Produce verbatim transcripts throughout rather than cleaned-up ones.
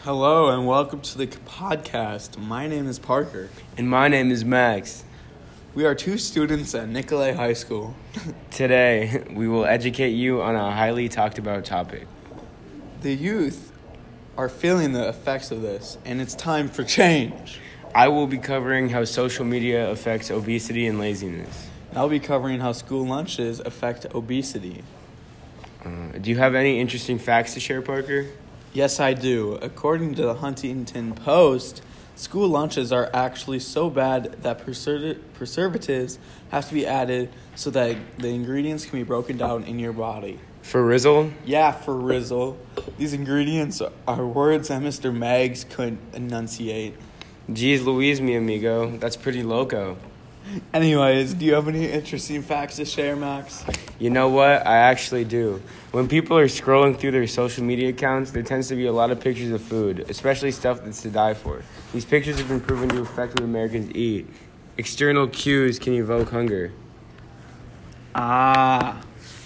Hello and welcome to the podcast. My name is Parker. And my name is Max. We are two students at Nicolay High School. Today, we will educate you on a highly talked about topic. The youth are feeling the effects of this, and it's time for change. I will be covering how social media affects obesity and laziness. I'll be covering how school lunches affect obesity. Uh, do you have any interesting facts to share, Parker? Yes, I do. According to the Huntington Post, school lunches are actually so bad that preser- preservatives have to be added so that the ingredients can be broken down in your body. For Rizzle? Yeah, for Rizzle. These ingredients are words that Mister Maggs couldn't enunciate. Geez Louise, mi amigo. That's pretty loco. Anyways, do you have any interesting facts to share, Max? You know what? I actually do. When people are scrolling through their social media accounts, there tends to be a lot of pictures of food, especially stuff that's to die for. These pictures have been proven to affect what Americans eat. External cues can evoke hunger. Ah.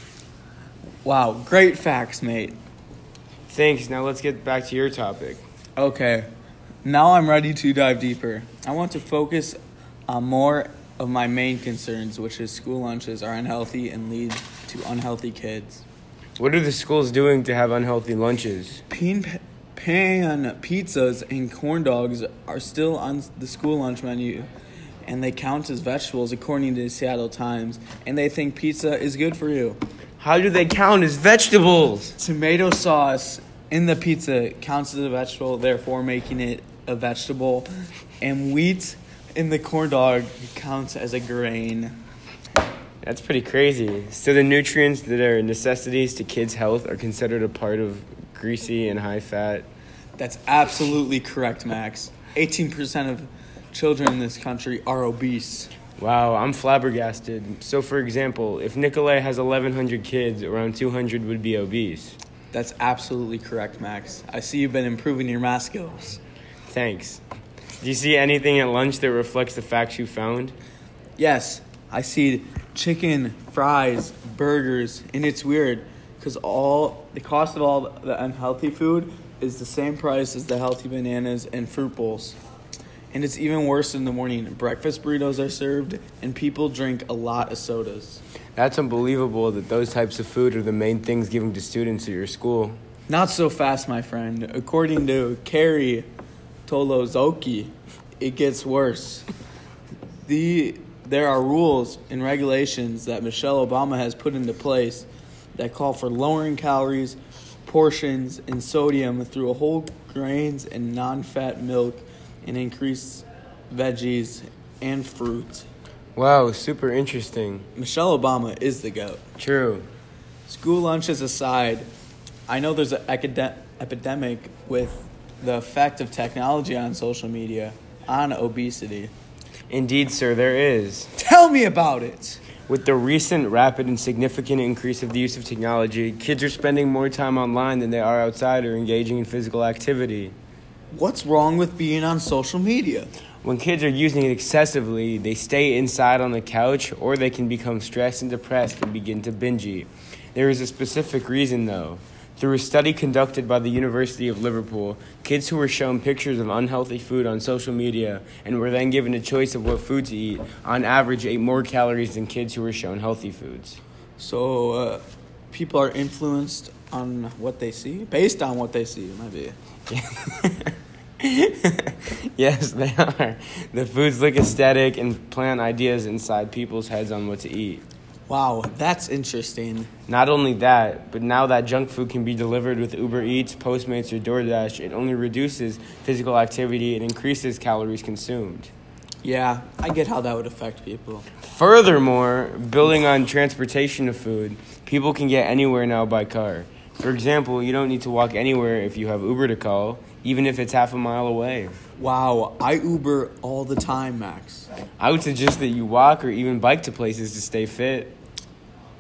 Wow, great facts, mate. Thanks. Now let's get back to your topic. Okay, now I'm ready to dive deeper. I want to focus on more of my main concerns, which is school lunches are unhealthy and lead to unhealthy kids. What are the schools doing to have unhealthy lunches? Pan, pan pizzas and corn dogs are still on the school lunch menu, and they count as vegetables according to the Seattle Times, and they think pizza is good for you. How do they count as vegetables? Tomato sauce in the pizza counts as a vegetable, therefore making it a vegetable, and wheat in the corn dog counts as a grain. That's pretty crazy. So the nutrients that are necessities to kids' health are considered a part of greasy and high fat? That's absolutely correct, Max. eighteen percent of children in this country are obese. Wow, I'm flabbergasted. So for example, if Nicolay has eleven hundred kids, around two hundred would be obese. That's absolutely correct, Max. I see you've been improving your math skills. Thanks. Do you see anything at lunch that reflects the facts you found? Yes, I see chicken, fries, burgers, and it's weird because all the cost of all the unhealthy food is the same price as the healthy bananas and fruit bowls. And it's even worse in the morning. Breakfast burritos are served, and people drink a lot of sodas. That's unbelievable that those types of food are the main things given to students at your school. Not so fast, my friend. According to Carrie Tolozoki, it gets worse. The There are rules and regulations that Michelle Obama has put into place that call for lowering calories, portions, and sodium through whole grains and non-fat milk and increased veggies and fruit. Wow, super interesting. Michelle Obama is the GOAT. True. School lunches aside, I know there's an acad- epidemic with the effect of technology on social media on obesity. Indeed, sir, there is. Tell me about it. With the recent rapid and significant increase of the use of technology, kids are spending more time online than they are outside or engaging in physical activity. What's wrong with being on social media? When kids are using it excessively, they stay inside on the couch, or they can become stressed and depressed and begin to binge eat. There is a specific reason, though. Through a study conducted by the University of Liverpool, kids who were shown pictures of unhealthy food on social media and were then given a choice of what food to eat, on average ate more calories than kids who were shown healthy foods. So, uh, people are influenced on what they see? Based on what they see, maybe. Yes, they are. The foods look aesthetic and plant ideas inside people's heads on what to eat. Wow, that's interesting. Not only that, but now that junk food can be delivered with Uber Eats, Postmates, or DoorDash, it only reduces physical activity and increases calories consumed. Yeah, I get how that would affect people. Furthermore, building on transportation of food, people can get anywhere now by car. For example, you don't need to walk anywhere if you have Uber to call, even if it's half a mile away. Wow, I Uber all the time, Max. I would suggest that you walk or even bike to places to stay fit.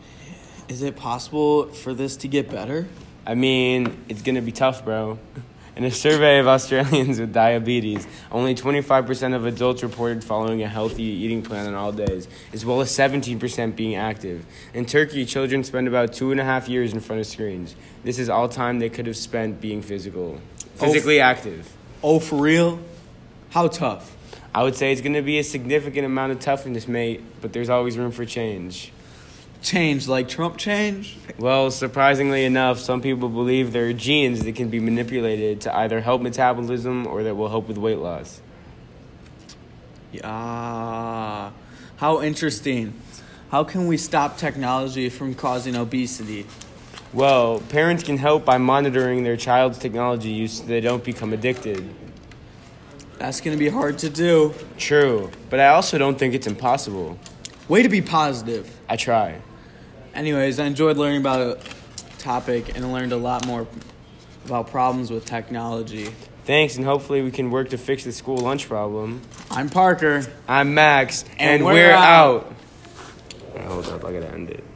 Is it possible for this to get better? I mean, it's going to be tough, bro. In a survey of Australians with diabetes, only twenty-five percent of adults reported following a healthy eating plan on all days, as well as seventeen percent being active. In Turkey, children spend about two and a half years in front of screens. This is all time they could have spent being physical, physically oh, active. Oh, for real? How tough? I would say it's going to be a significant amount of toughness, mate, but there's always room for change. Change like Trump change? Well, surprisingly enough, some people believe there are genes that can be manipulated to either help metabolism or that will help with weight loss. Yeah. How interesting. How can we stop technology from causing obesity? Well, parents can help by monitoring their child's technology use so they don't become addicted. That's going to be hard to do. True, but I also don't think it's impossible. Way to be positive. I try. Anyways, I enjoyed learning about a topic and learned a lot more about problems with technology. Thanks, and hopefully we can work to fix the school lunch problem. I'm Parker. I'm Max, and, and we're, we're out. out. Hold up, I gotta end it.